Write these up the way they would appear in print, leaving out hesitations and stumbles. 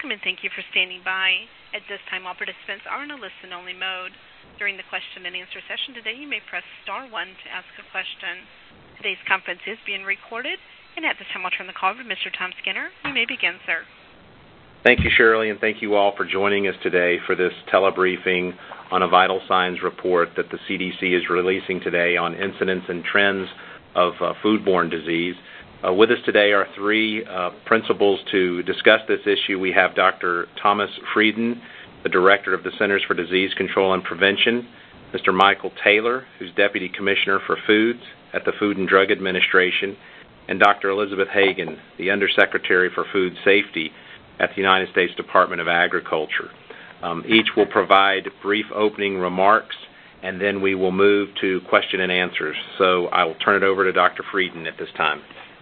Welcome and thank you for standing by. At this time, all participants are in a listen-only mode. During the question and answer session today, you may press star 1 to ask a question. Today's conference is being recorded, and at this time I'll turn the call over to Mr. Tom Skinner. You may begin, sir. Thank you, Shirley, and thank you all for joining us today for this telebriefing on a vital signs report that the CDC is releasing today on incidence and trends of foodborne disease. With us today are three principals to discuss this issue. We have Dr. Thomas Frieden, the Director of the Centers for Disease Control and Prevention, Mr. Michael Taylor, who's Deputy Commissioner for Foods at the Food and Drug Administration, and Dr. Elizabeth Hagan, the Undersecretary for Food Safety at the United States Department of Agriculture. Each will provide brief opening remarks, and then we will move to question and answers. So I will turn it over to Dr. Frieden at this time.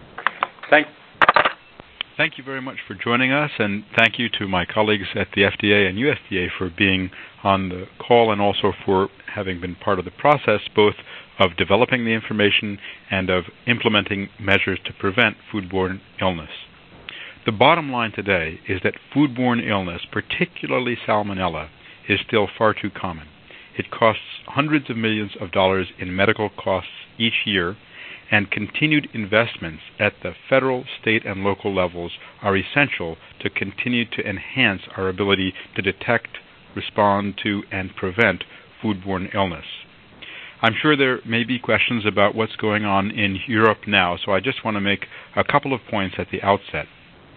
Thank you very much for joining us, and thank you to my colleagues at the FDA and USDA for being on the call and also for having been part of the process, both of developing the information and of implementing measures to prevent foodborne illness. The bottom line today is that foodborne illness, particularly salmonella, is still far too common. It costs hundreds of millions of dollars in medical costs each year, and continued investments at the federal, state, and local levels are essential to continue to enhance our ability to detect, respond to, and prevent foodborne illness. I'm sure there may be questions about what's going on in Europe now, so I just want to make a couple of points at the outset.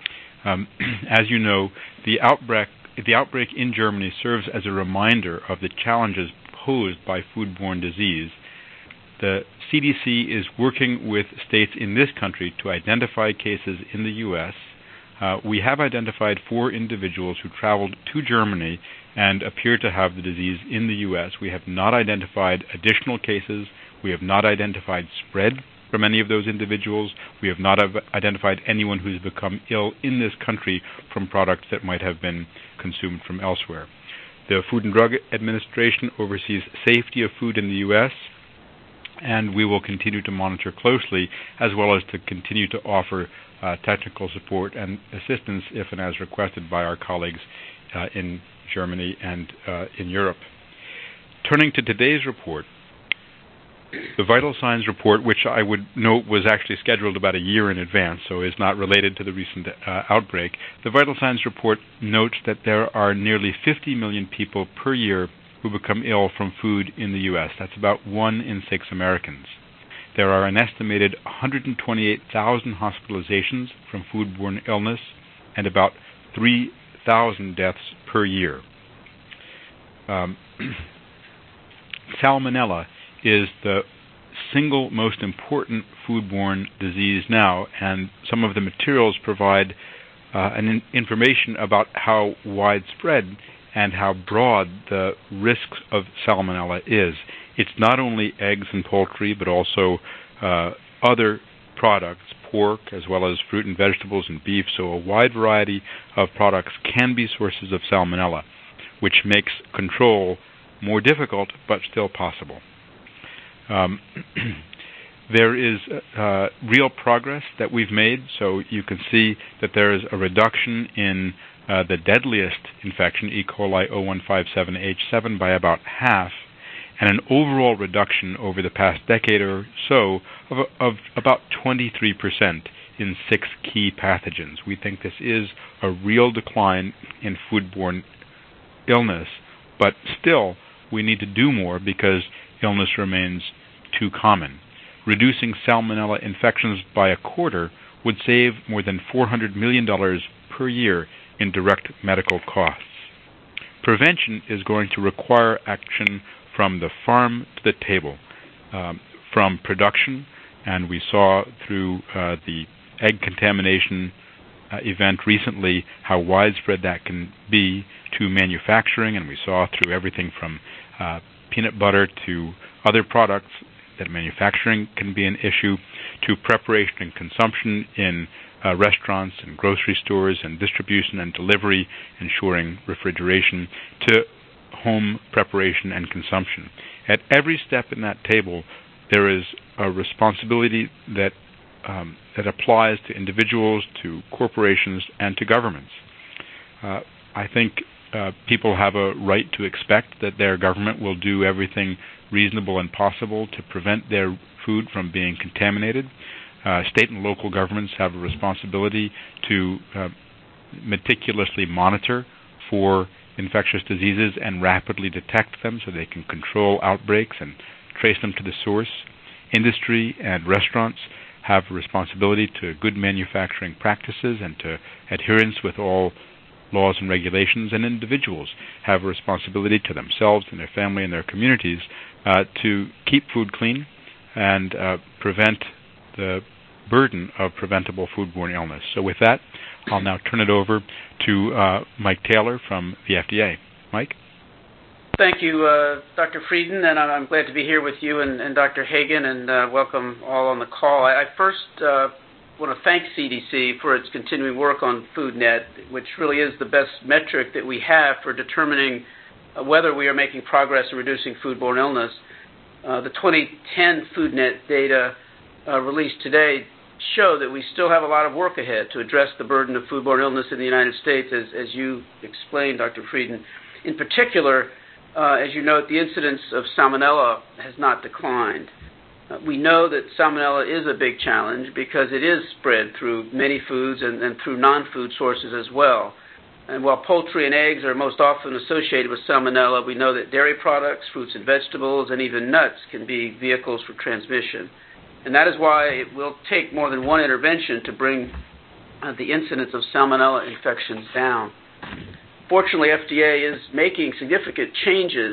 As you know, the outbreak in Germany serves as a reminder of the challenges posed by foodborne disease. The CDC is working with states in this country to identify cases in the U.S. We have identified 4 individuals who traveled to Germany and appear to have the disease in the U.S. We have not identified additional cases. We have not identified spread from any of those individuals. We have not identified anyone who's become ill in this country from products that might have been consumed from elsewhere. The Food and Drug Administration oversees safety of food in the U.S., and we will continue to monitor closely, as well as to continue to offer technical support and assistance if and as requested by our colleagues in Germany and in Europe. Turning to today's report, the Vital Signs report, which I would note was actually scheduled about a year in advance, so is not related to the recent outbreak. The Vital Signs report notes that there are nearly 50 million people per year who become ill from food in the U.S. That's about 1 in 6 Americans. There are an estimated 128,000 hospitalizations from foodborne illness and about 3,000 deaths per year. Salmonella is the single most important foodborne disease now, and some of the materials provide information about how widespread and how broad the risks of salmonella is. It's not only eggs and poultry, but also other products, pork, as well as fruit and vegetables and beef, so a wide variety of products can be sources of salmonella, which makes control more difficult, but still possible. There is real progress that we've made, so you can see that there is a reduction in the deadliest infection, E. coli 0157H7, by about half, and an overall reduction over the past decade or so of about 23% in 6 key pathogens. We think this is a real decline in foodborne illness, but still we need to do more because illness remains too common. Reducing salmonella infections by a quarter would save more than $400 million per year in direct medical costs. Prevention is going to require action from the farm to the table, from production, and we saw through the egg contamination event recently how widespread that can be, to manufacturing, and we saw through everything from peanut butter to other products that manufacturing can be an issue, to preparation and consumption in restaurants and grocery stores and distribution and delivery, ensuring refrigeration, to home preparation and consumption. At every step in that table, there is a responsibility that applies to individuals, to corporations, and to governments. I think people have a right to expect that their government will do everything reasonable and possible to prevent their food from being contaminated. State and local governments have a responsibility to meticulously monitor for infectious diseases and rapidly detect them so they can control outbreaks and trace them to the source. Industry and restaurants have a responsibility to good manufacturing practices and to adherence with all laws and regulations, and individuals have a responsibility to themselves and their family and their communities to keep food clean and prevent the burden of preventable foodborne illness. So with that, I'll now turn it over to Mike Taylor from the FDA. Mike? Thank you, Dr. Frieden, and I'm glad to be here with you and Dr. Hagan, and welcome all on the call. I first want to thank CDC for its continuing work on FoodNet, which really is the best metric that we have for determining whether we are making progress in reducing foodborne illness. The 2010 FoodNet data released today show that we still have a lot of work ahead to address the burden of foodborne illness in the United States, as you explained, Dr. Frieden. In particular, as you note, the incidence of salmonella has not declined. We know that salmonella is a big challenge because it is spread through many foods and through non-food sources as well. And while poultry and eggs are most often associated with salmonella, we know that dairy products, fruits and vegetables, and even nuts can be vehicles for transmission. And that is why it will take more than one intervention to bring the incidence of salmonella infections down. Fortunately, FDA is making significant changes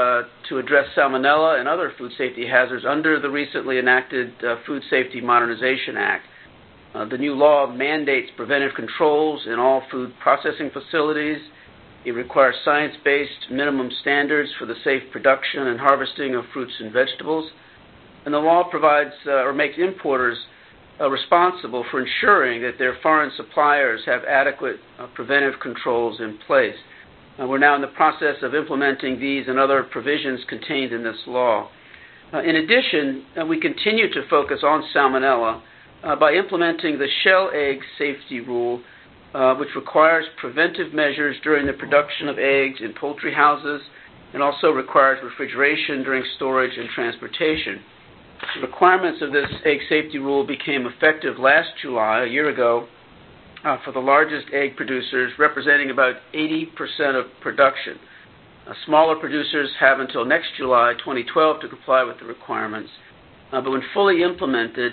to address salmonella and other food safety hazards under the recently enacted Food Safety Modernization Act. The new law mandates preventive controls in all food processing facilities. It requires science-based minimum standards for the safe production and harvesting of fruits and vegetables. And the law provides or makes importers responsible for ensuring that their foreign suppliers have adequate preventive controls in place. We're now in the process of implementing these and other provisions contained in this law. In addition, we continue to focus on salmonella by implementing the shell egg safety rule, which requires preventive measures during the production of eggs in poultry houses and also requires refrigeration during storage and transportation. The requirements of this egg safety rule became effective last July, a year ago, for the largest egg producers, representing about 80% of production. Smaller producers have until next July 2012 to comply with the requirements. But when fully implemented,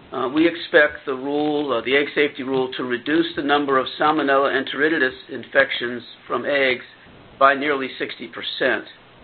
we expect the rule, the egg safety rule, to reduce the number of Salmonella enteritidis infections from eggs by nearly 60%.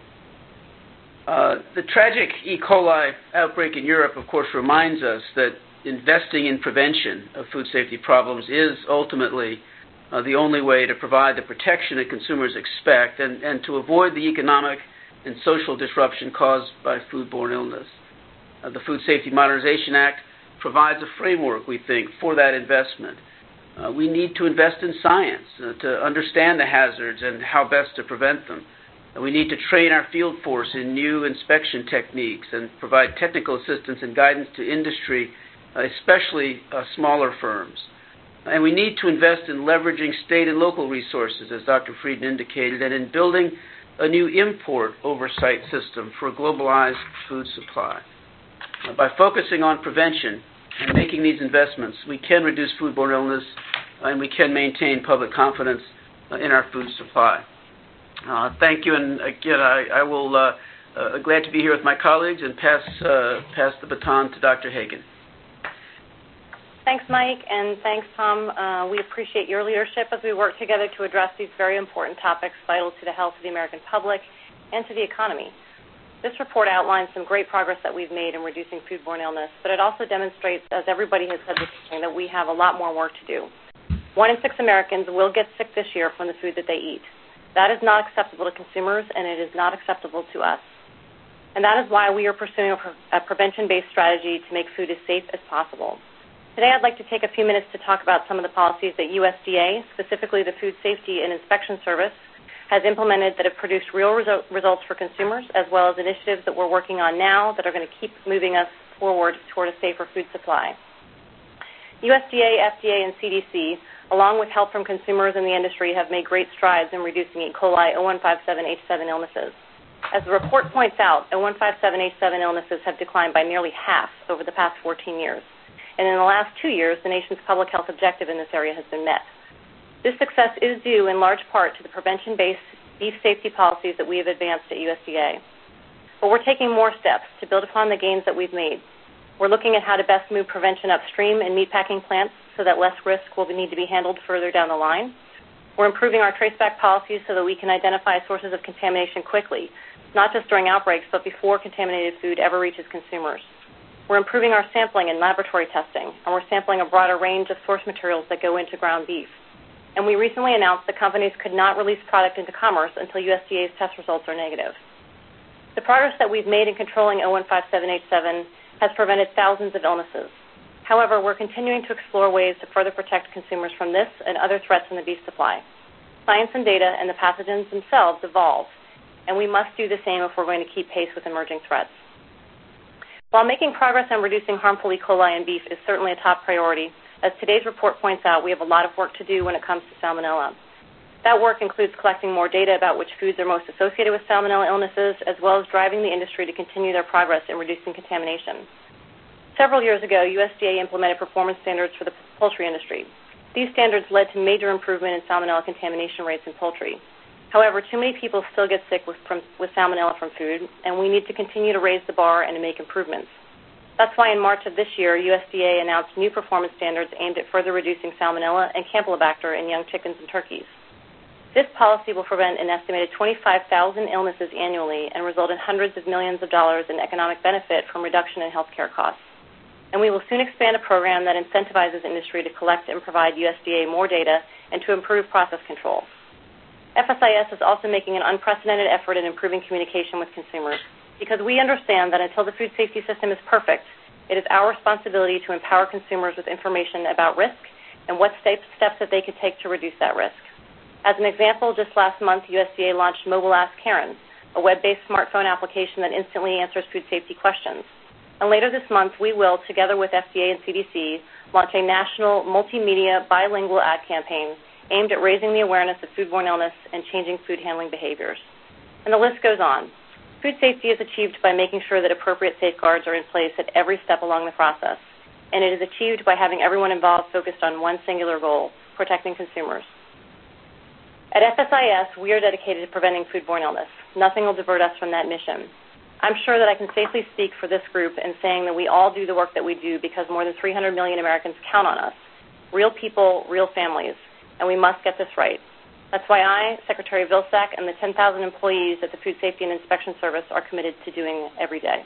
The tragic E. coli outbreak in Europe, of course, reminds us that investing in prevention of food safety problems is ultimately the only way to provide the protection that consumers expect and to avoid the economic and social disruption caused by foodborne illness. The Food Safety Modernization Act provides a framework, we think, for that investment. We need to invest in science to understand the hazards and how best to prevent them. We need to train our field force in new inspection techniques and provide technical assistance and guidance to industry, especially smaller firms. And we need to invest in leveraging state and local resources, as Dr. Frieden indicated, and in building a new import oversight system for a globalized food supply. By focusing on prevention and making these investments, we can reduce foodborne illness and we can maintain public confidence in our food supply. Thank you, and again, I will glad to be here with my colleagues and pass the baton to Dr. Hagan. Thanks, Mike, and thanks, Tom. We appreciate your leadership as we work together to address these very important topics vital to the health of the American public and to the economy. This report outlines some great progress that we've made in reducing foodborne illness, but it also demonstrates, as everybody has said this morning, that we have a lot more work to do. 1 in 6 Americans will get sick this year from the food that they eat. That is not acceptable to consumers, and it is not acceptable to us. And that is why we are pursuing a prevention-based strategy to make food as safe as possible. Today, I'd like to take a few minutes to talk about some of the policies that USDA, specifically the Food Safety and Inspection Service, has implemented that have produced real results for consumers, as well as initiatives that we're working on now that are going to keep moving us forward toward a safer food supply. USDA, FDA, and CDC, along with help from consumers in the industry, have made great strides in reducing E. coli O157H7 illnesses. As the report points out, O157H7 illnesses have declined by nearly half over the past 14 years. And in the last 2 years, the nation's public health objective in this area has been met. This success is due in large part to the prevention-based beef safety policies that we have advanced at USDA. But we're taking more steps to build upon the gains that we've made. We're looking at how to best move prevention upstream in meatpacking plants so that less risk will need to be handled further down the line. We're improving our traceback policies so that we can identify sources of contamination quickly, not just during outbreaks, but before contaminated food ever reaches consumers. We're improving our sampling and laboratory testing, and we're sampling a broader range of source materials that go into ground beef. And we recently announced that companies could not release product into commerce until USDA's test results are negative. The progress that we've made in controlling O157H7 has prevented thousands of illnesses. However, we're continuing to explore ways to further protect consumers from this and other threats in the beef supply. Science and data and the pathogens themselves evolve, and we must do the same if we're going to keep pace with emerging threats. While making progress on reducing harmful E. coli in beef is certainly a top priority, as today's report points out, we have a lot of work to do when it comes to salmonella. That work includes collecting more data about which foods are most associated with salmonella illnesses, as well as driving the industry to continue their progress in reducing contamination. Several years ago, USDA implemented performance standards for the poultry industry. These standards led to major improvement in salmonella contamination rates in poultry. However, too many people still get sick with salmonella from food, and we need to continue to raise the bar and to make improvements. That's why in March of this year, USDA announced new performance standards aimed at further reducing salmonella and Campylobacter in young chickens and turkeys. This policy will prevent an estimated 25,000 illnesses annually and result in hundreds of millions of dollars in economic benefit from reduction in healthcare costs. And we will soon expand a program that incentivizes industry to collect and provide USDA more data and to improve process control. FSIS is also making an unprecedented effort in improving communication with consumers because we understand that until the food safety system is perfect, it is our responsibility to empower consumers with information about risk and what steps that they could take to reduce that risk. As an example, just last month, USDA launched Mobile Ask Karen, a web-based smartphone application that instantly answers food safety questions. And later this month, we will, together with FDA and CDC, launch a national multimedia bilingual ad campaign aimed at raising the awareness of foodborne illness and changing food handling behaviors. And the list goes on. Food safety is achieved by making sure that appropriate safeguards are in place at every step along the process. And it is achieved by having everyone involved focused on one singular goal, protecting consumers. At FSIS, we are dedicated to preventing foodborne illness. Nothing will divert us from that mission. I'm sure that I can safely speak for this group in saying that we all do the work that we do because more than 300 million Americans count on us. Real people, real families, and we must get this right. That's why I, Secretary Vilsack, and the 10,000 employees at the Food Safety and Inspection Service are committed to doing every day.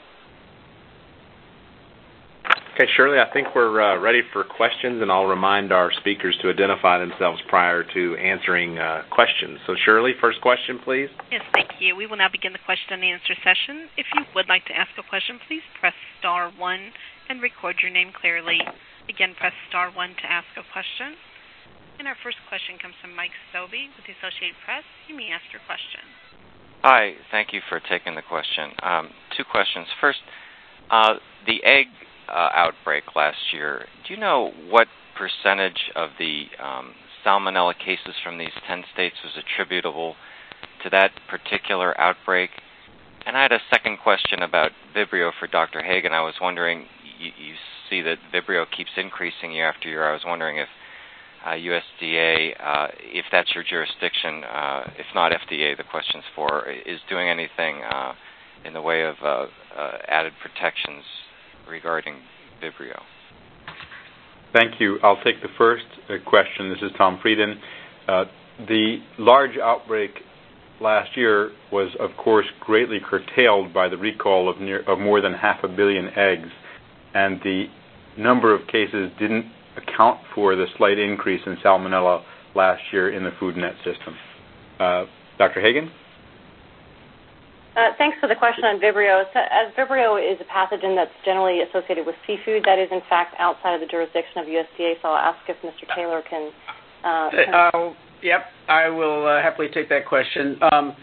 Okay, Shirley, I think we're ready for questions, and I'll remind our speakers to identify themselves prior to answering questions. So, Shirley, first question, please. Yes, thank you. We will now begin the question and answer session. If you would like to ask a question, please press *1 and record your name clearly. Again, press *1 to ask a question. And our first question comes from Mike Sobey with the Associated Press. You may ask your question. Hi, thank you for taking the question. Two questions. First, the egg outbreak last year, do you know what percentage of the salmonella cases from these 10 states was attributable to that particular outbreak? And I had a second question about Vibrio for Dr. Hagen. I was wondering, you see that Vibrio keeps increasing year after year. I was wondering if USDA, if that's your jurisdiction, if not FDA, the question's for, is doing anything in the way of added protections regarding Vibrio. Thank you. I'll take the first question. This is Tom Frieden. The large outbreak last year was, of course, greatly curtailed by the recall of more than 500 million eggs, and the number of cases didn't account for the slight increase in salmonella last year in the FoodNet system. Dr. Hagen? Thanks for the question on Vibrio. As Vibrio is a pathogen that's generally associated with seafood, that is, in fact, outside of the jurisdiction of USDA, so I'll ask if Mr. Taylor can... Yep, I will happily take that question.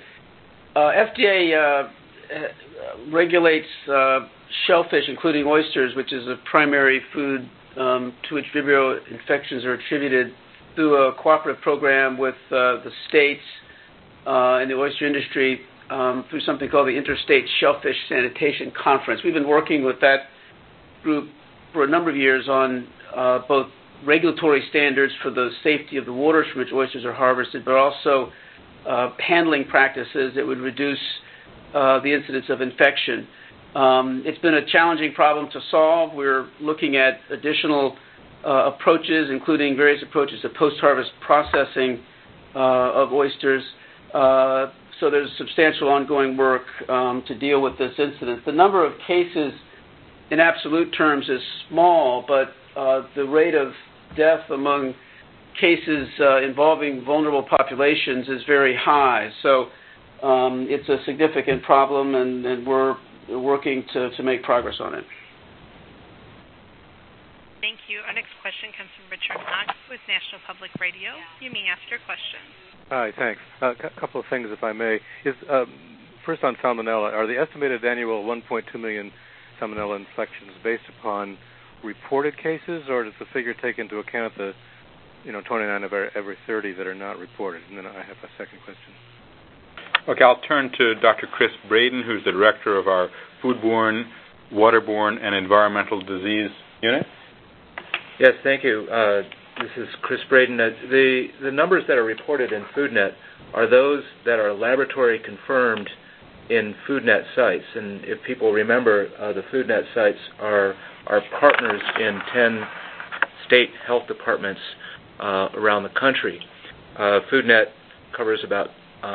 FDA regulates shellfish, including oysters, which is a primary food to which Vibrio infections are attributed through a cooperative program with the states and the oyster industry through something called the Interstate Shellfish Sanitation Conference. We've been working with that group for a number of years on both regulatory standards for the safety of the waters from which oysters are harvested, but also handling practices that would reduce the incidence of infection. It's been a challenging problem to solve. We're looking at additional approaches, including various approaches to post-harvest processing of oysters. So there's substantial ongoing work to deal with this incident. The number of cases in absolute terms is small, but the rate of death among cases involving vulnerable populations is very high. So it's a significant problem, and we're working to make progress on it. Thank you. Our next question comes from Richard Knox with National Public Radio. You may ask your question. Hi, thanks. A couple of things, if I may. First on Salmonella, are the estimated annual 1.2 million Salmonella infections based upon reported cases, or does the figure take into account the 29 of every 30 that are not reported? And then I have a second question. Okay, I'll turn to Dr. Chris Braden, who's the director of our Foodborne, Waterborne, and Environmental Disease Unit. Yes, thank you. This is Chris Braden. The numbers that are reported in FoodNet are those that are laboratory confirmed in FoodNet sites. And if people remember, the FoodNet sites are partners in 10 state health departments around the country. FoodNet covers about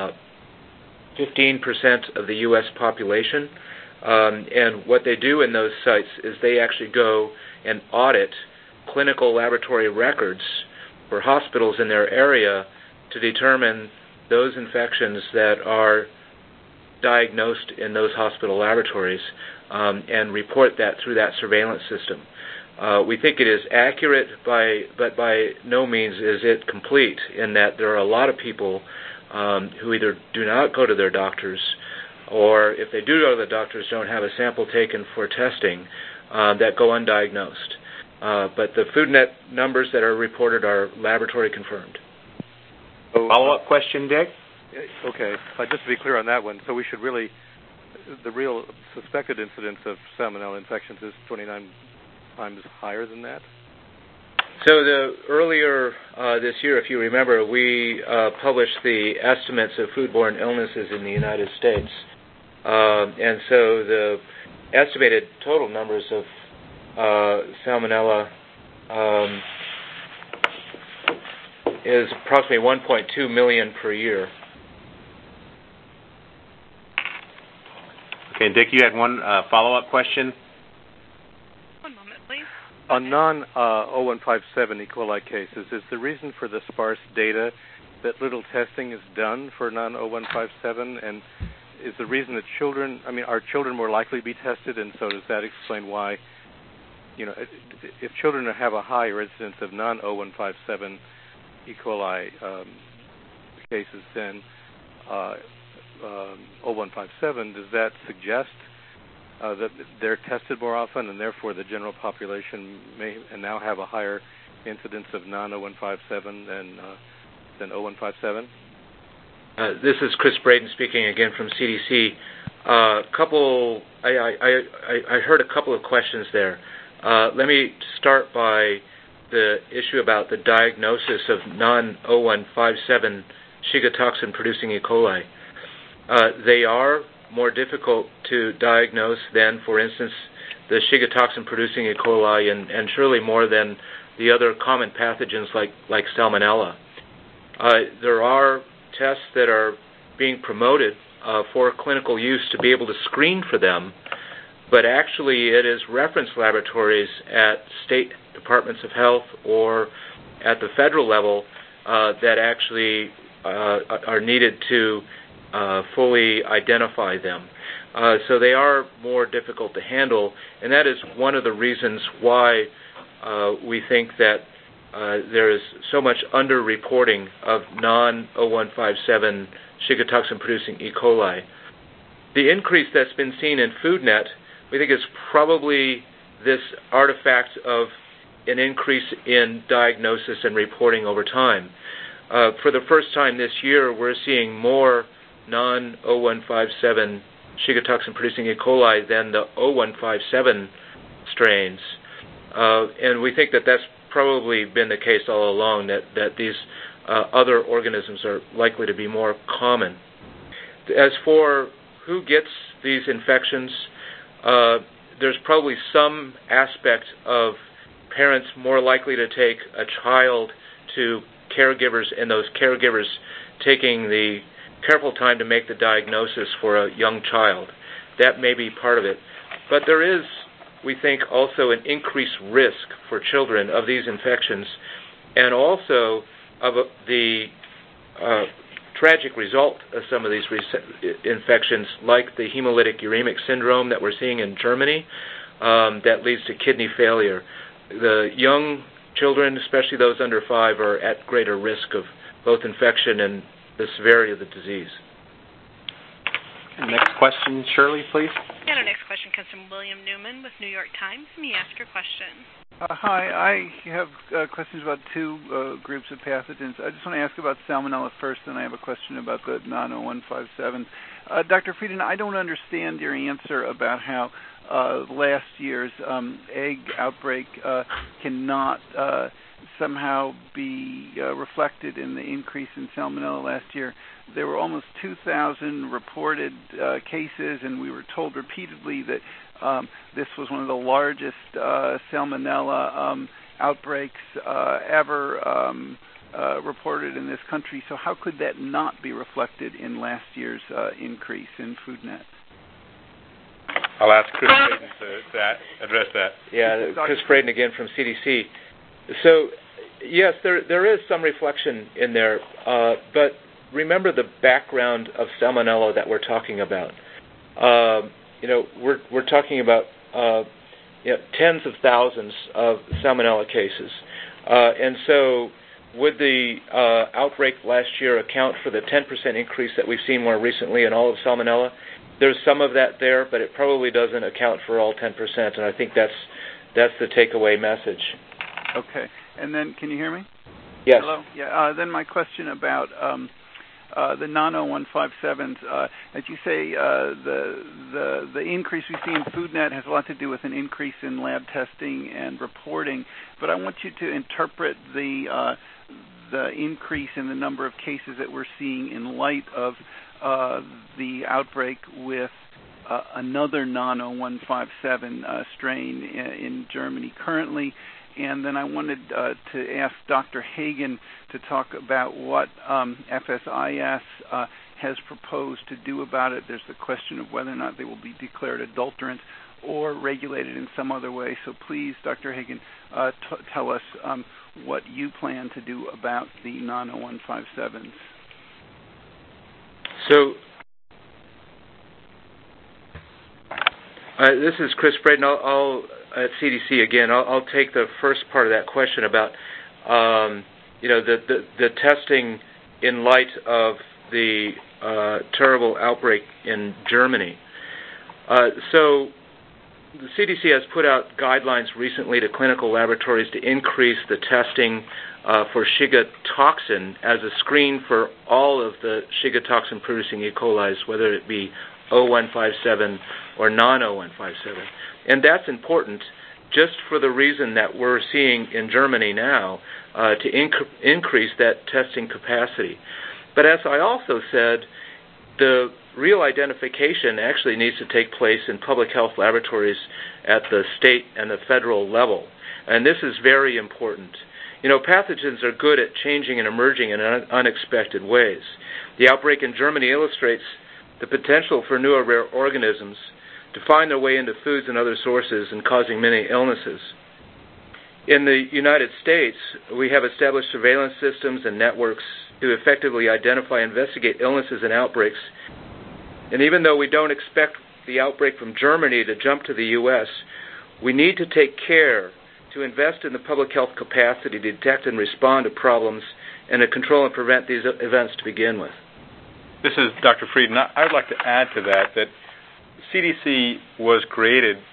15% of the U.S. population. And what they do in those sites is they actually go and audit clinical laboratory records for hospitals in their area to determine those infections that are diagnosed in those hospital laboratories and report that through that surveillance system. We think it is accurate, but by no means is it complete, in that there are a lot of people who either do not go to their doctors, or if they do go to the doctors, don't have a sample taken for testing that go undiagnosed. But the FoodNet numbers that are reported are laboratory confirmed. Follow-up question, Dick? Okay, just to be clear on that one, so we should really, the real suspected incidence of Salmonella infections is 29 times higher than that? So earlier this year, if you remember, we published the estimates of foodborne illnesses in the United States. And so the estimated total numbers of Salmonella is approximately 1.2 million per year. Okay, Dick, you had one follow-up question? One moment, please. On non-0157 E. coli cases, is the reason for the sparse data that little testing is done for non-0157? And is the reason that are children more likely to be tested? And so does that explain why, if children have a higher incidence of non-0157 E. coli cases than 0157, does that suggest that they're tested more often, and therefore the general population may now have a higher incidence of non-0157 than 0157? This is Chris Braden speaking again from CDC. I heard a couple of questions there. Let me start by the issue about the diagnosis of non-0157 Shiga toxin-producing E. coli. They are more difficult to diagnose than, for instance, the Shiga toxin-producing E. coli, and surely more than the other common pathogens like Salmonella. There are tests that are being promoted for clinical use to be able to screen for them, but actually it is reference laboratories at state departments of health or at the federal level that actually are needed to fully identify them. So they are more difficult to handle, and that is one of the reasons why we think that there is so much under-reporting of non-0157 Shiga toxin-producing E. coli. The increase that's been seen in FoodNet, we think, is probably this artifact of an increase in diagnosis and reporting over time. For the first time this year, we're seeing more non-O157 Shiga toxin-producing E. coli than the O157 strains. And we think that that's probably been the case all along, that these other organisms are likely to be more common. As for who gets these infections, there's probably some aspect of parents more likely to take a child to caregivers, and those caregivers taking the careful time to make the diagnosis for a young child. That may be part of it. But there is, we think, also an increased risk for children of these infections, and also of the tragic result of some of these infections, like the hemolytic uremic syndrome that we're seeing in Germany, that leads to kidney failure. The young children, especially those under 5, are at greater risk of both infection and the severity of the disease. Next question, Shirley, please. And our next question comes from William Newman with New York Times. Let me ask your question. Hi, I have questions about two groups of pathogens. I just want to ask about Salmonella first, and I have a question about the non-O157. Dr. Frieden, I don't understand your answer about how last year's egg outbreak cannot somehow be reflected in the increase in Salmonella last year. There were almost 2,000 reported cases, and we were told repeatedly that this was one of the largest Salmonella outbreaks ever reported in this country. So how could that not be reflected in last year's increase in FoodNet? I'll ask Chris Frieden to address that. Yeah, Chris Frieden again from CDC. So, yes, there is some reflection in there, but remember the background of Salmonella that we're talking about. We're talking about tens of thousands of Salmonella cases. And so would the outbreak last year account for the 10% increase that we've seen more recently in all of Salmonella? There's some of that there, but it probably doesn't account for all 10%, and I think that's the takeaway message. Okay. And then, can you hear me? Yes. Hello? Yeah. Then my question about the non-O157s. As you say, the increase we see in FoodNet has a lot to do with an increase in lab testing and reporting. But I want you to interpret the increase in the number of cases that we're seeing in light of the outbreak with another non-O157 strain in Germany currently. And then I wanted to ask Dr. Hagen to talk about what FSIS has proposed to do about it. There's the question of whether or not they will be declared adulterant or regulated in some other way. So please, Dr. Hagen, tell us what you plan to do about the non-O157s. So this is Chris Frieden. I'll at CDC again. I'll take the first part of that question about the testing in light of the terrible outbreak in Germany. So the CDC has put out guidelines recently to clinical laboratories to increase the testing for Shiga toxin as a screen for all of the Shiga toxin-producing E. coli, whether it be O157 or non-O157. And that's important just for the reason that we're seeing in Germany now to increase that testing capacity. But as I also said, the real identification actually needs to take place in public health laboratories at the state and the federal level. And this is very important. Pathogens are good at changing and emerging in unexpected ways. The outbreak in Germany illustrates the potential for new or rare organisms to find their way into foods and other sources and causing many illnesses. In the United States, we have established surveillance systems and networks to effectively identify and investigate illnesses and outbreaks. And even though we don't expect the outbreak from Germany to jump to the U.S., we need to take care to invest in the public health capacity to detect and respond to problems and to control and prevent these events to begin with. This is Dr. Frieden. I would like to add to that CDC was created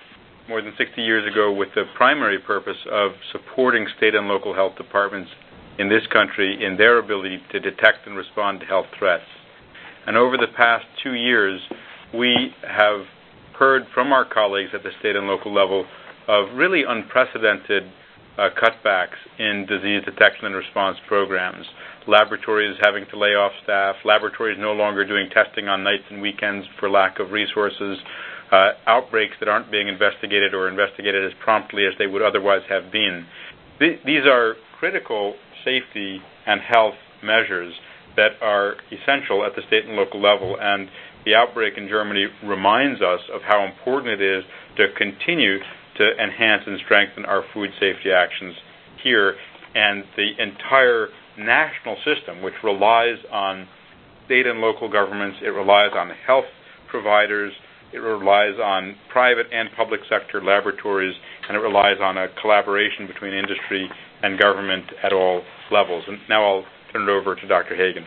more than 60 years ago with the primary purpose of supporting state and local health departments in this country in their ability to detect and respond to health threats. And over the past 2 years, we have heard from our colleagues at the state and local level of really unprecedented cutbacks in disease detection and response programs. Laboratories having to lay off staff, laboratories no longer doing testing on nights and weekends for lack of resources, outbreaks that aren't being investigated or investigated as promptly as they would otherwise have been. These are critical safety and health measures that are essential at the state and local level, and the outbreak in Germany reminds us of how important it is to continue to enhance and strengthen our food safety actions here, and the entire national system, which relies on state and local governments, it relies on health providers, it relies on private and public sector laboratories, and it relies on a collaboration between industry and government at all levels. And now I'll turn it over to Dr. Hagan.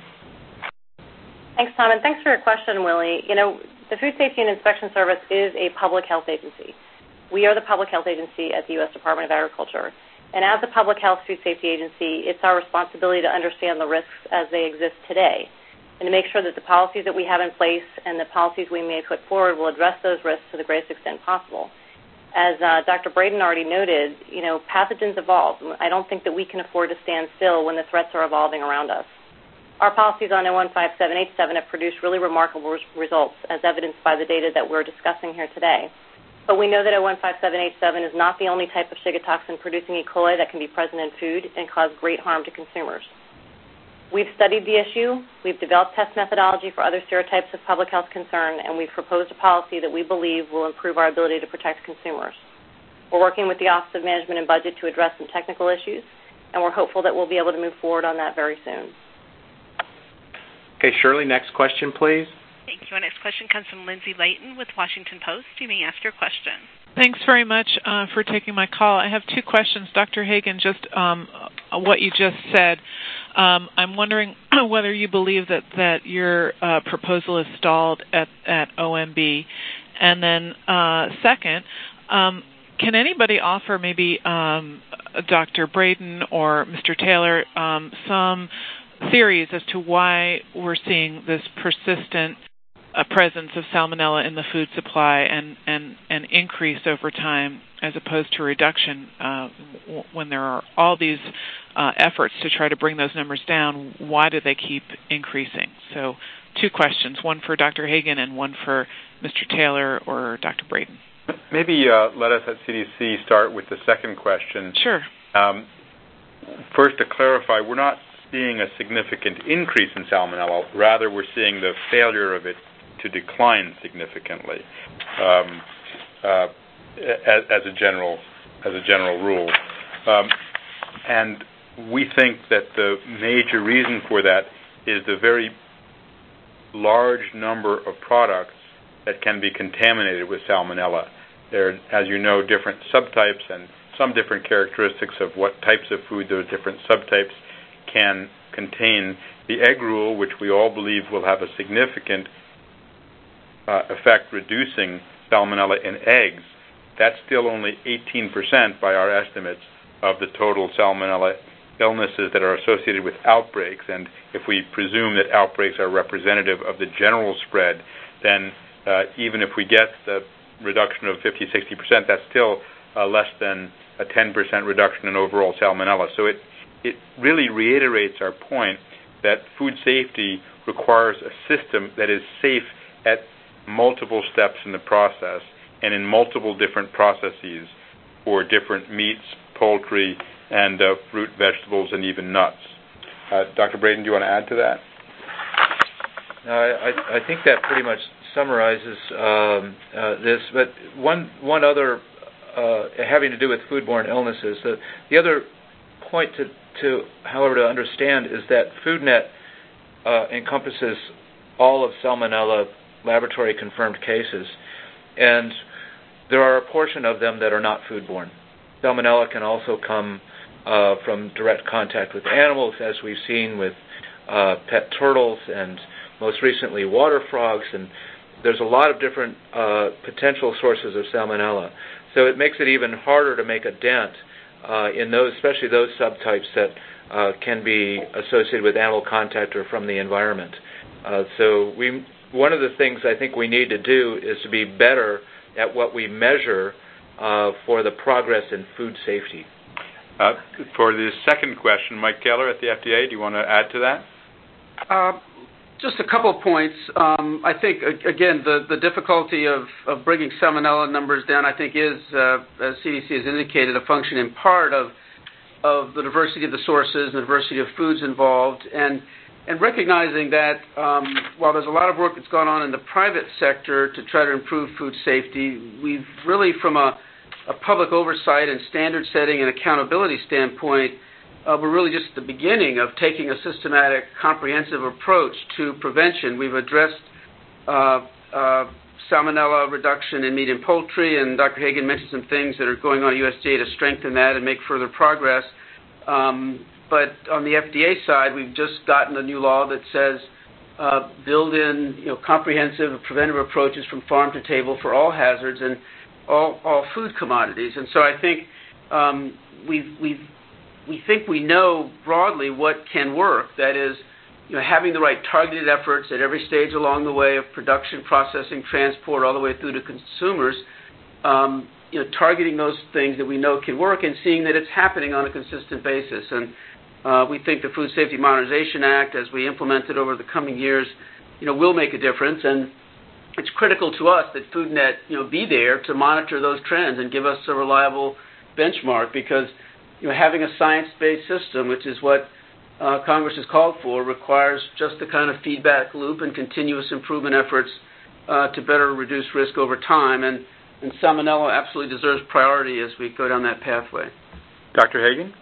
Thanks, Tom, and thanks for your question, Willie. You know, the Food Safety and Inspection Service is a public health agency. We are the public health agency at the U.S. Department of Agriculture. And as a public health food safety agency, it's our responsibility to understand the risks as they exist today and to make sure that the policies that we have in place and the policies we may put forward will address those risks to the greatest extent possible. As Dr. Braden already noted, you know, pathogens evolve. I don't think that we can afford to stand still when the threats are evolving around us. Our policies on 015787 have produced really remarkable results, as evidenced by the data that we're discussing here today. But we know that 015787 is not the only type of Shiga toxin producing E. coli that can be present in food and cause great harm to consumers. We've studied the issue, we've developed test methodology for other serotypes of public health concern, and we've proposed a policy that we believe will improve our ability to protect consumers. We're working with the Office of Management and Budget to address some technical issues, and we're hopeful that we'll be able to move forward on that very soon. Okay, Shirley, next question, please. Thank you. Our next question comes from Lindsay Layton with Washington Post. You may ask your question. Thanks very much for taking my call. I have two questions. Dr. Hagan, just what you just said, I'm wondering whether you believe that your proposal is stalled at OMB. And then second, can anybody offer, maybe Dr. Braden or Mr. Taylor, some theories as to why we're seeing this persistent presence of salmonella in the food supply and increase over time as opposed to reduction when there are all these efforts to try to bring those numbers down? Why do they keep increasing? So two questions, one for Dr. Hagan and one for Mr. Taylor or Dr. Braden. Maybe let us at CDC start with the second question. Sure. First, to clarify, we're not seeing a significant increase in salmonella. Rather, we're seeing the failure of it to decline significantly, as a general rule. And we think that the major reason for that is the very large number of products that can be contaminated with salmonella. There are, as you know, different subtypes and some different characteristics of what types of food those different subtypes can contain. The egg rule, which we all believe will have a significant effect reducing salmonella in eggs, that's still only 18% by our estimates of the total salmonella illnesses that are associated with outbreaks. And if we presume that outbreaks are representative of the general spread, then even if we get the reduction of 50-60%, that's still less than a 10% reduction in overall salmonella. So it really reiterates our point that food safety requires a system that is safe at multiple steps in the process and in multiple different processes for different meats, poultry, and fruit, vegetables, and even nuts. Dr. Braden, do you want to add to that? I think that pretty much summarizes this, but one other having to do with foodborne illnesses. The other point to however to understand is that FoodNet encompasses all of salmonella laboratory confirmed cases, and there are a portion of them that are not foodborne. Salmonella can also come from direct contact with animals, as we've seen with pet turtles and most recently water frogs, and there's a lot of different potential sources of salmonella. So it makes it even harder to make a dent in those, especially those subtypes that can be associated with animal contact or from the environment. One of the things I think we need to do is to be better at what we measure for the progress in food safety. For the second question, Mike Keller at the FDA, do you want to add to that? Just a couple of points. I think, again, the difficulty of bringing salmonella numbers down, I think, is, as CDC has indicated, a function in part of the diversity of the sources, the diversity of foods involved, and recognizing that while there's a lot of work that's gone on in the private sector to try to improve food safety, we've really, from a public oversight and standard setting and accountability standpoint, we're really just at the beginning of taking a systematic, comprehensive approach to prevention. We've addressed salmonella reduction in meat and poultry, and Dr. Hagen mentioned some things that are going on at USDA to strengthen that and make further progress. But on the FDA side, we've just gotten a new law that says build in comprehensive preventive approaches from farm to table for all hazards and all food commodities. And so I think we think we know broadly what can work. That is, having the right targeted efforts at every stage along the way of production, processing, transport, all the way through to consumers. Targeting those things that we know can work and seeing that it's happening on a consistent basis. And we think the Food Safety Modernization Act, as we implement it over the coming years, will make a difference. And it's critical to us that FoodNet, be there to monitor those trends and give us a reliable benchmark, because having a science-based system, which is what Congress has called for, requires just the kind of feedback loop and continuous improvement efforts to better reduce risk over time. And salmonella absolutely deserves priority as we go down that pathway. Dr. Hagen?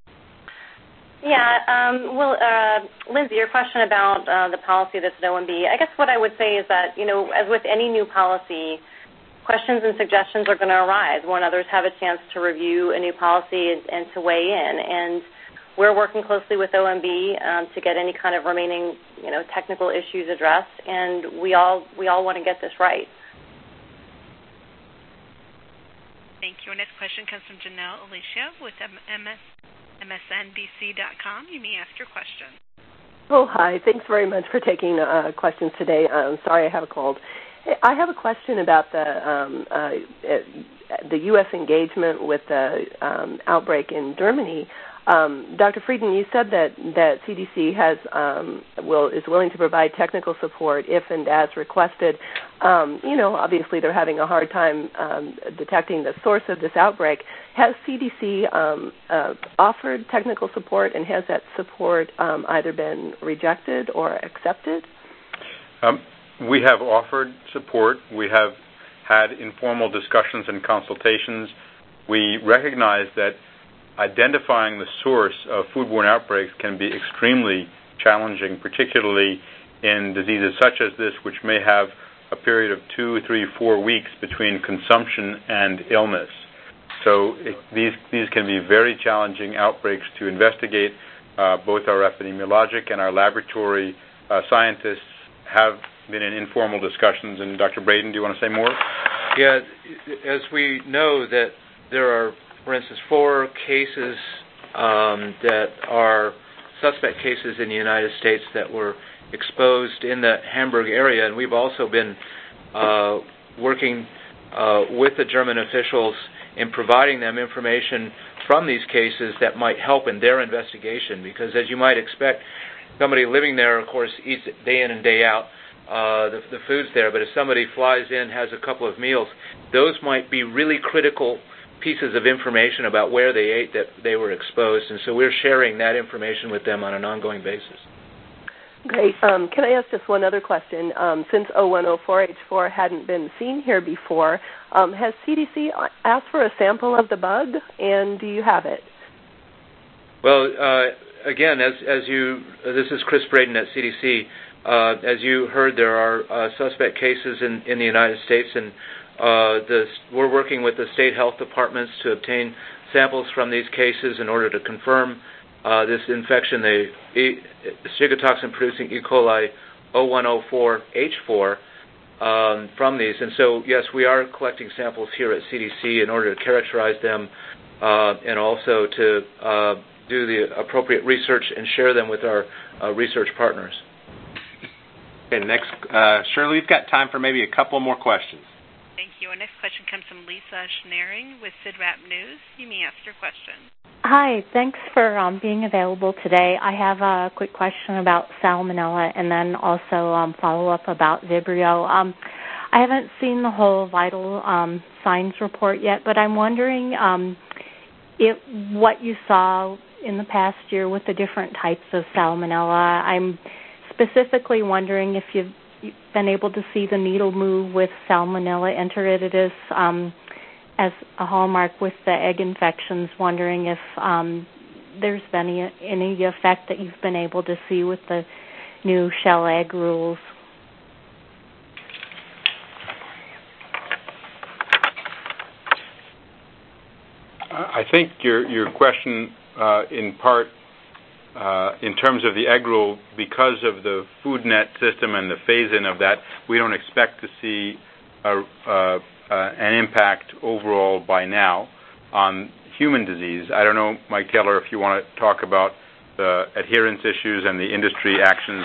Yeah, Lindsay, your question about the policy that's at OMB, I guess what I would say is that, as with any new policy, questions and suggestions are going to arise when others have a chance to review a new policy and to weigh in. And we're working closely with OMB to get any kind of remaining, technical issues addressed, and we all want to get this right. Thank you. Our next question comes from Janelle Alicia with MSNBC.com. You may ask your question. Oh, hi. Thanks very much for taking questions today. Sorry, I have a cold. I have a question about the U.S. engagement with the outbreak in Germany. Dr. Frieden, you said that CDC is willing to provide technical support if and as requested. Obviously they're having a hard time detecting the source of this outbreak. Has CDC offered technical support, and has that support either been rejected or accepted? We have offered support. We have had informal discussions and consultations. We recognize that identifying the source of foodborne outbreaks can be extremely challenging, particularly in diseases such as this, which may have a period of 2, 3, 4 weeks between consumption and illness. So these can be very challenging outbreaks to investigate. Both our epidemiologic and our laboratory scientists have been in informal discussions. And Dr. Braden, do you want to say more? Yeah, as we know that there are, for instance, 4 cases that are suspect cases in the United States that were exposed in the Hamburg area, and we've also been working with the German officials in providing them information from these cases that might help in their investigation, because as you might expect, somebody living there, of course, eats day in and day out the food's there, but if somebody flies in, has a couple of meals, those might be really critical pieces of information about where they ate that they were exposed, and so we're sharing that information with them on an ongoing basis. Great. Can I ask just one other question? Since O104H4 hadn't been seen here before, has CDC asked for a sample of the bug, and do you have it? Well, again, this is Chris Braden at CDC. As you heard, there are suspect cases in the United States, and we're working with the state health departments to obtain samples from these cases in order to confirm this infection, the Shiga toxin-producing E. coli O104H4. from these. And so, yes, we are collecting samples here at CDC in order to characterize them and also to do the appropriate research and share them with our research partners. Okay, next, Shirley, we've got time for maybe a couple more questions. Thank you. Our next question comes from Lisa Schnaring with CIDRAP News. You may ask your question. Hi, thanks for being available today. I have a quick question about Salmonella and then also follow-up about Vibrio. I haven't seen the whole vital signs report yet, but I'm wondering what you saw in the past year with the different types of Salmonella. I'm specifically wondering if you've been able to see the needle move with Salmonella enteritidis as a hallmark with the egg infections, wondering if there's been any effect that you've been able to see with the new shell egg rules. I think your question, in part, in terms of the egg rule, because of the food net system and the phase-in of that, we don't expect to see an impact overall by now on human disease. I don't know, Mike Taylor, if you want to talk about the adherence issues and the industry actions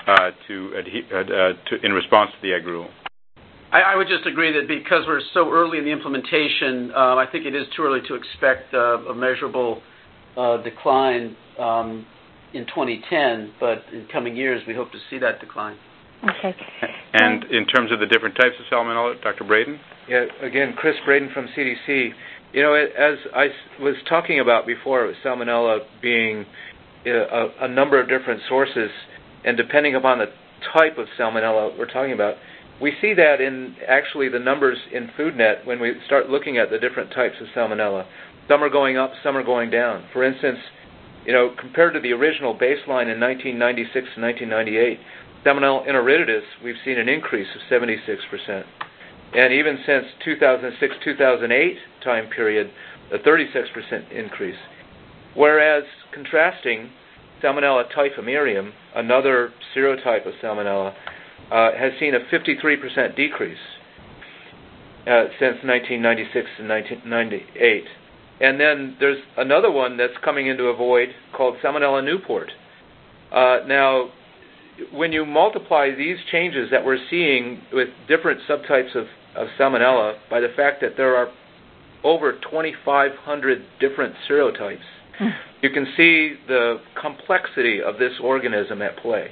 in response to the egg rule. I would just agree that because we're so early in the implementation, I think it is too early to expect a measurable decline in 2010, but in coming years, we hope to see that decline. Okay. And in terms of the different types of Salmonella, Dr. Braden? Yeah, again, Chris Braden from CDC. You know, as I was talking about before, Salmonella being a number of different sources, and depending upon the type of Salmonella we're talking about, we see that in actually the numbers in FoodNet when we start looking at the different types of Salmonella. Some are going up, some are going down. For instance, you know, compared to the original baseline in 1996 and 1998, Salmonella enteritidis, we've seen an increase of 76%. And even since 2006-2008 time period, a 36% increase. Whereas, contrasting, Salmonella typhimurium, another serotype of Salmonella, has seen a 53% decrease since 1996 and 1998. And then there's another one that's coming into a void called Salmonella Newport. Now, when you multiply these changes that we're seeing with different subtypes of Salmonella by the fact that there are over 2,500 different serotypes, you can see the complexity of this organism at play.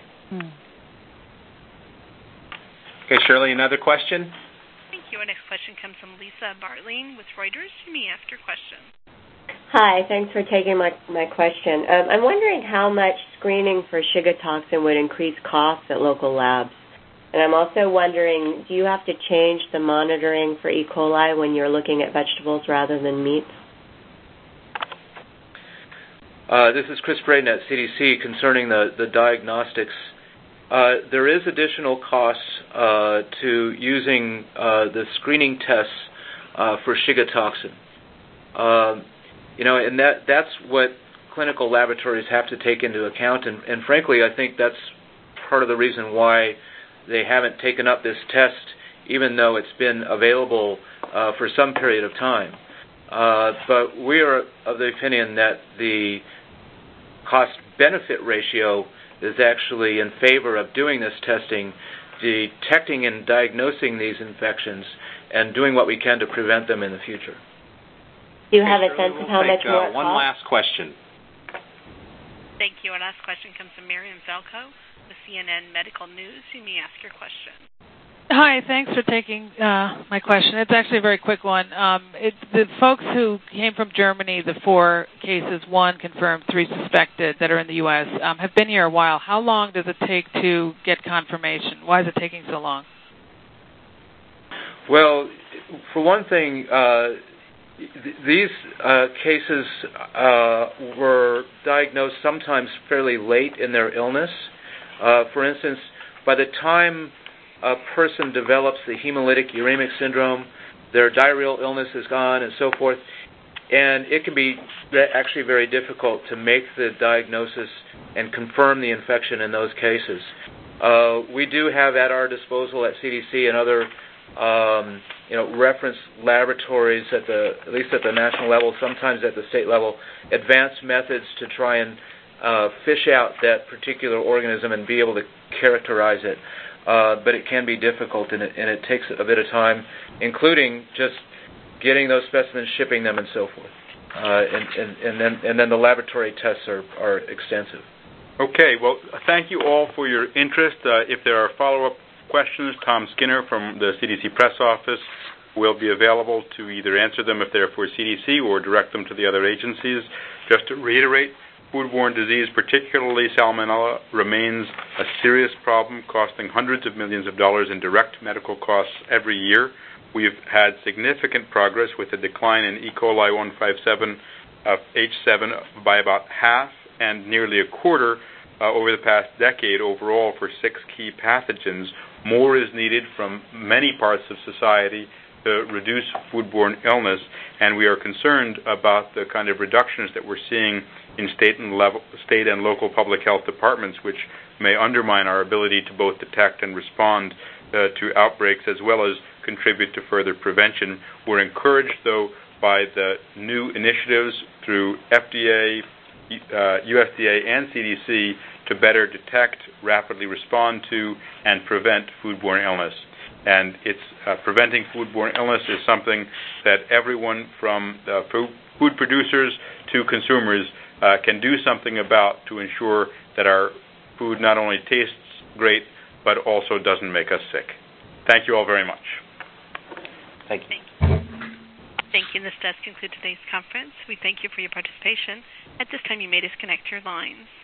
Okay, Shirley, another question? Thank you. Our next question comes from Lisa Bartling with Reuters. You may ask your question. Hi, thanks for taking my question. I'm wondering how much screening for Shiga toxin would increase costs at local labs. And I'm also wondering, do you have to change the monitoring for E. coli when you're looking at vegetables rather than meats? This is Chris Braden at CDC concerning the diagnostics. There is additional costs to using the screening tests for Shiga toxin. You know, and that's what clinical laboratories have to take into account. And frankly, I think that's part of the reason why they haven't taken up this test, even though it's been available for some period of time. But we are of the opinion that the cost-benefit ratio is actually in favor of doing this testing, detecting and diagnosing these infections, and doing what we can to prevent them in the future. Do you have a sense of how much more it costs? One last question. Thank you. Our last question comes from Miriam Falco with CNN Medical News. You may ask your question. Hi, thanks for taking my question. It's actually a very quick one. The folks who came from Germany, the 4 cases, 1 confirmed, 3 suspected that are in the U.S., have been here a while. How long does it take to get confirmation? Why is it taking so long? Well, for one thing, these cases were diagnosed sometimes fairly late in their illness. For instance, by the time a person develops the hemolytic uremic syndrome, their diarrheal illness is gone, and so forth, and it can be actually very difficult to make the diagnosis and confirm the infection in those cases. We do have at our disposal at CDC and other reference laboratories at least at the national level, sometimes at the state level, advanced methods to try and fish out that particular organism and be able to characterize it. But it can be difficult, and it takes a bit of time, including just getting those specimens, shipping them, and so forth. And then the laboratory tests are extensive. Okay. Well, thank you all for your interest. If there are follow-up questions, Tom Skinner from the CDC press office will be available to either answer them if they're for CDC or direct them to the other agencies. Just to reiterate, foodborne disease, particularly salmonella, remains a serious problem, costing hundreds of millions of dollars in direct medical costs every year. We've had significant progress with the decline in E. coli 157 H7 by about half and nearly a quarter over the past decade overall for 6 key pathogens. More is needed from many parts of society to reduce foodborne illness, and we are concerned about the kind of reductions that we're seeing in state and local public health departments, which may undermine our ability to both detect and respond to outbreaks as well as contribute to further prevention. We're encouraged, though, by the new initiatives through FDA, USDA, and CDC to better detect, rapidly respond to, and prevent foodborne illness. And preventing foodborne illness is something that everyone from food producers to consumers can do something about to ensure that our food not only tastes great, but also doesn't make us sick. Thank you all very much. Thank you. Thank you. And this does conclude today's conference. We thank you for your participation. At this time, you may disconnect your lines.